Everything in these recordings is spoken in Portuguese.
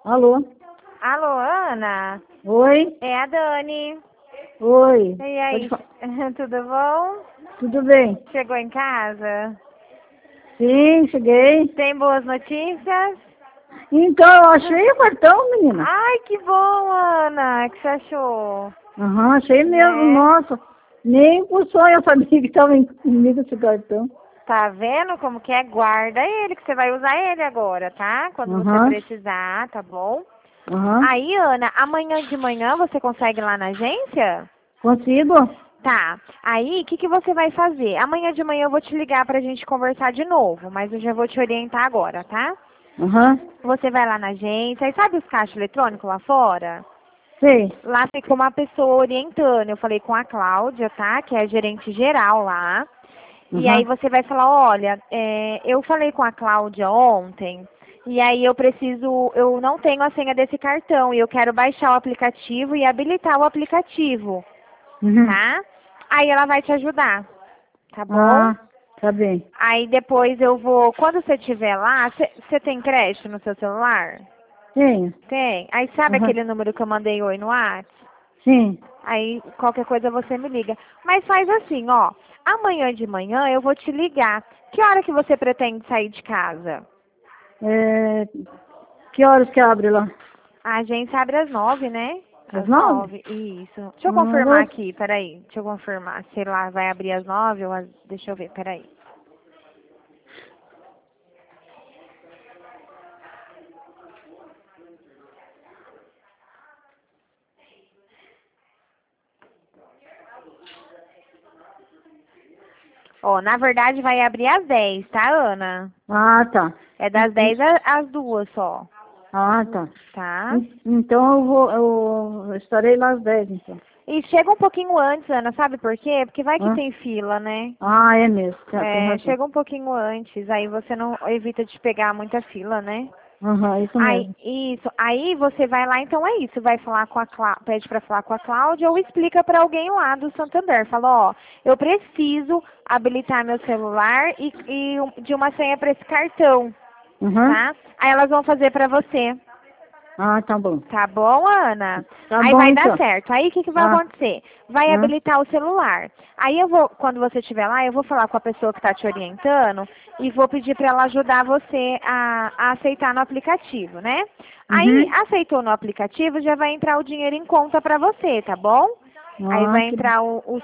Alô? Alô, Ana? Oi? É a Dani. Oi? E aí, Pode tudo bom? Tudo bem? Chegou em casa? Sim, cheguei. Tem boas notícias? Então, eu achei o cartão, menina. Ai, que bom, Ana. O que você achou? Aham, achei mesmo. Né? Nossa, nem por sonho eu sabia que estava comigo esse cartão. Tá vendo como que é? Guarda ele, que você vai usar ele agora, tá? Quando você Aham, precisar, tá bom? aham. Aí, Ana, amanhã de manhã você consegue ir lá na agência? Consigo? Tá. Aí, o que que você vai fazer? Amanhã de manhã eu vou te ligar pra gente conversar de novo, mas eu já vou te orientar agora, tá? Aham. Você vai lá na agência, e sabe os caixas eletrônicos lá fora? Sei. Lá fica uma pessoa orientando. Eu falei com a Cláudia, tá? Que é a gerente geral lá. E aí Aham. você vai falar, olha, eu falei com a Cláudia ontem, e aí eu não tenho a senha desse cartão, e eu quero baixar o aplicativo e habilitar o aplicativo, Uhum. tá? Aí ela vai te ajudar, tá bom? Ah, tá bem. Aí depois quando você estiver lá, você tem crédito no seu celular? Tenho. Tem. Aí sabe Aham. aquele número que eu mandei oi no WhatsApp? Sim. Aí qualquer coisa você me liga. Mas faz assim, ó. Amanhã de manhã eu vou te ligar. Que hora que você pretende sair de casa? É, que horas que abre lá? A agência abre às 9, né? Às Às 9? 9, isso. Deixa eu confirmar Nossa. aqui, peraí. Deixa eu confirmar. Sei lá, vai abrir às 9 ou deixa eu ver, peraí. Ó, na verdade vai abrir às 10, tá, Ana? Ah, tá. É das 10 às 2 só, Ah, tá. tá? Então eu estarei lá às 10, então. E chega um pouquinho antes, Ana, sabe por quê? Porque vai que Hã? tem fila, né? Ah, é mesmo, tem É, razão. chega um pouquinho antes, aí você não evita de pegar muita fila, né? Aham, isso Aí, mesmo. isso. Aí você vai lá, então é isso. Vai falar com a pede para falar com a Cláudia ou explica para alguém lá do Santander. Fala, ó, eu preciso habilitar meu celular de uma senha para esse cartão, Aham. tá? Aí elas vão fazer para você. Ah, tá bom. Tá bom, Ana? Tá Aí bom, vai dar então. certo. Aí o que que vai Ah, acontecer? Vai ah, habilitar o celular. Aí quando você estiver lá, eu vou falar com a pessoa que está te orientando e vou pedir para ela ajudar você a aceitar no aplicativo, né? Aí, uhum. aceitou no aplicativo, já vai entrar o dinheiro em conta para você, tá bom? Aí Ah, vai entrar os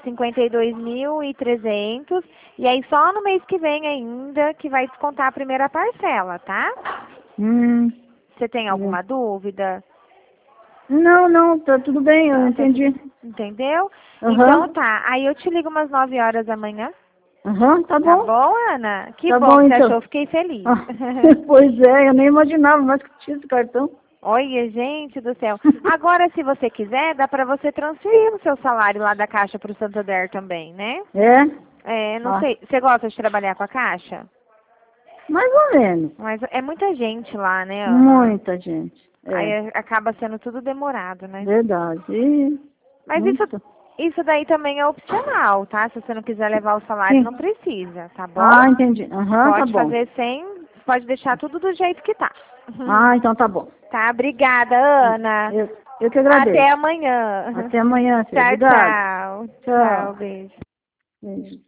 52.300 e aí só no mês que vem ainda que vai descontar a primeira parcela, tá? hum, Você tem é. alguma dúvida? Não, não, tá tudo bem, eu Tá tudo. entendi. Entendeu? Então Aham, tá. Aí eu te ligo umas 9 horas da manhã. aham, tá Tá bom. bom, Ana? Que Tá bom bom, que você então. achou. Fiquei feliz. Ah, pois é, eu nem imaginava mais que tinha esse cartão. Olha, gente do céu. Agora, se você quiser, dá pra você transferir o seu salário lá da Caixa pro Santander também, né? É? É, não Ah, sei. Você gosta de trabalhar com a Caixa? mais ou menos. Mas é muita gente lá, né, Ana? Muita gente. Aí É, acaba sendo tudo demorado, né? verdade. E Mas muito. isso daí também é opcional, tá? Se você não quiser levar o salário, não Sim. precisa, tá bom? Ah, entendi. Aham, tá Pode bom. fazer sem, pode deixar tudo do jeito que tá. Ah, então tá bom. Tá, obrigada, Ana. Eu que Até agradeço. amanhã. Até amanhã, filha. Tchau, Obrigado. tchau. Tchau, Tchau. beijo. Beijo.